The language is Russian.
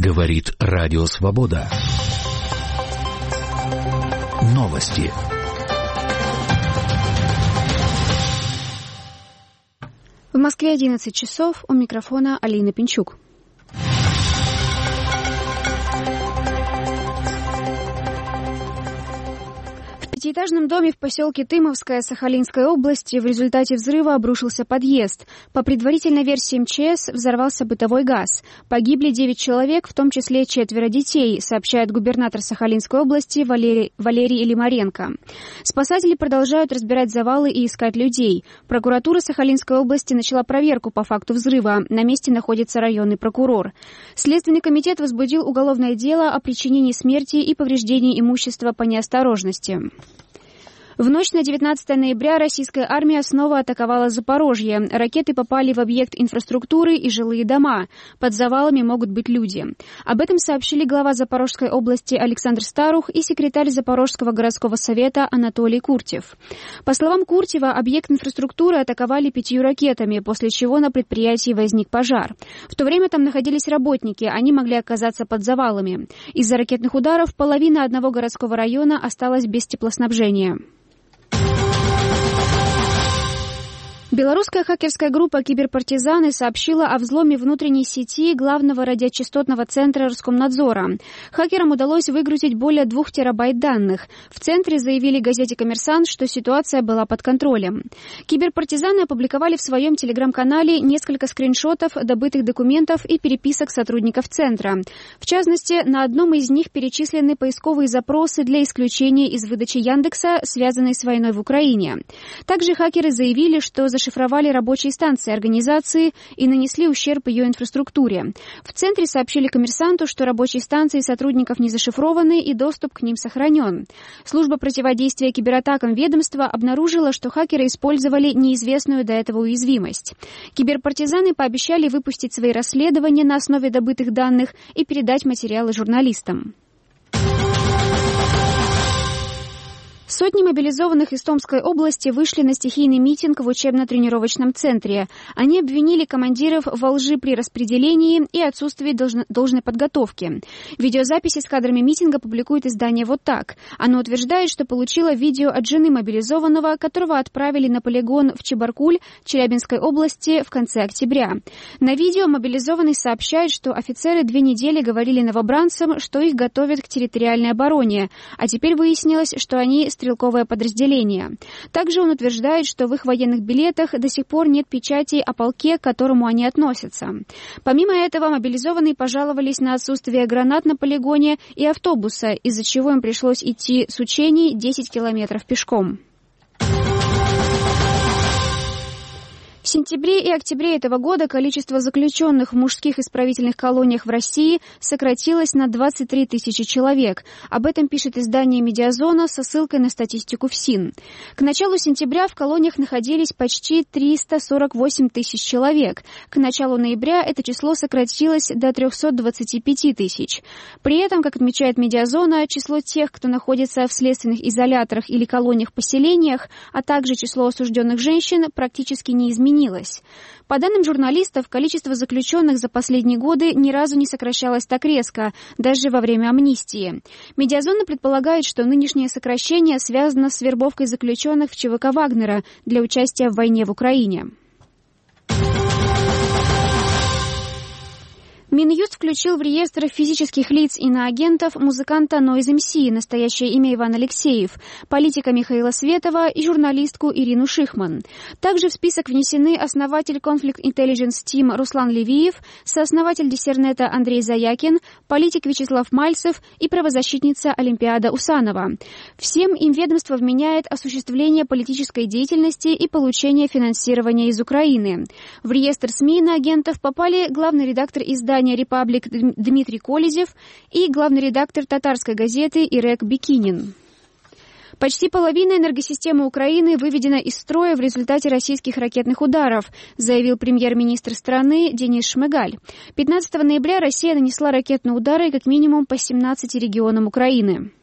Говорит Радио Свобода. Новости. В Москве 11 часов. У микрофона Алина Пинчук. В пятиэтажном доме в поселке Тымовское Сахалинской области в результате взрыва обрушился подъезд. По предварительной версии МЧС взорвался бытовой газ. Погибли 9 человек, в том числе 4 детей, сообщает губернатор Сахалинской области Валерий Лимаренко. Спасатели продолжают разбирать завалы и искать людей. Прокуратура Сахалинской области начала проверку по факту взрыва. На месте находится районный прокурор. Следственный комитет возбудил уголовное дело о причинении смерти и повреждении имущества по неосторожности. В ночь на 19 ноября российская армия снова атаковала Запорожье. Ракеты попали в объект инфраструктуры и жилые дома. Под завалами могут быть люди. Об этом сообщили глава Запорожской области Александр Старух и секретарь Запорожского городского совета Анатолий Куртев. По словам Куртева, объект инфраструктуры атаковали 5 ракетами, после чего на предприятии возник пожар. В то время там находились работники, они могли оказаться под завалами. Из-за ракетных ударов половина одного городского района осталась без теплоснабжения. Белорусская хакерская группа «Киберпартизаны» сообщила о взломе внутренней сети главного радиочастотного центра Роскомнадзора. Хакерам удалось выгрузить более 2 терабайт данных. В центре заявили газете «Коммерсант», что ситуация была под контролем. Киберпартизаны опубликовали в своем телеграм-канале несколько скриншотов добытых документов и переписок сотрудников центра. В частности, на одном из них перечислены поисковые запросы для исключения из выдачи Яндекса, связанной с войной в Украине. Также хакеры заявили, что зашифровали рабочие станции организации и нанесли ущерб ее инфраструктуре. В центре сообщили «Коммерсанту», что рабочие станции сотрудников не зашифрованы и доступ к ним сохранен. Служба противодействия кибератакам ведомства обнаружила, что хакеры использовали неизвестную до этого уязвимость. Киберпартизаны пообещали выпустить свои расследования на основе добытых данных и передать материалы журналистам. Сотни мобилизованных из Томской области вышли на стихийный митинг в учебно-тренировочном центре. Они обвинили командиров во лжи при распределении и отсутствии должной подготовки. Видеозаписи с кадрами митинга публикует издание «Вот так». Оно утверждает, что получило видео от жены мобилизованного, которого отправили на полигон в Чебаркуль, Челябинской области в конце октября. На видео мобилизованный сообщает, что офицеры 2 недели говорили новобранцам, что их готовят к территориальной обороне, а теперь выяснилось, что они стрелковое подразделение. Также он утверждает, что в их военных билетах до сих пор нет печати о полке, к которому они относятся. Помимо этого, мобилизованные пожаловались на отсутствие гранат на полигоне и автобуса, из-за чего им пришлось идти с учений 10 километров пешком. В сентябре и октябре этого года количество заключенных в мужских исправительных колониях в России сократилось на 23 тысячи человек. Об этом пишет издание «Медиазона» со ссылкой на статистику ФСИН. К началу сентября в колониях находились почти 348 тысяч человек. К началу ноября это число сократилось до 325 тысяч. При этом, как отмечает «Медиазона», число тех, кто находится в следственных изоляторах или колониях-поселениях, а также число осужденных женщин практически не изменилось. По данным журналистов, количество заключенных за последние годы ни разу не сокращалось так резко, даже во время амнистии. «Медиазона» предполагает, что нынешнее сокращение связано с вербовкой заключенных в ЧВК Вагнера для участия в войне в Украине. Минюст включил в реестр физических лиц иноагентов музыканта Noise MC, настоящее имя Иван Алексеев, политика Михаила Светова и журналистку Ирину Шихман. Также в список внесены основатель Conflict Intelligence Team Руслан Левиев, сооснователь Диссернета Андрей Заякин, политик Вячеслав Мальцев и правозащитница Олимпиада Усанова. Всем им ведомство вменяет осуществление политической деятельности и получение финансирования из Украины. В реестр СМИ иноагентов попали главный редактор издания «Репаблик» Дмитрий Колезев и главный редактор татарской газеты Ирек Бикинин. Почти половина энергосистемы Украины выведена из строя в результате российских ракетных ударов, заявил премьер-министр страны Денис Шмыгаль. 15 ноября Россия нанесла ракетные удары как минимум по 17 регионам Украины.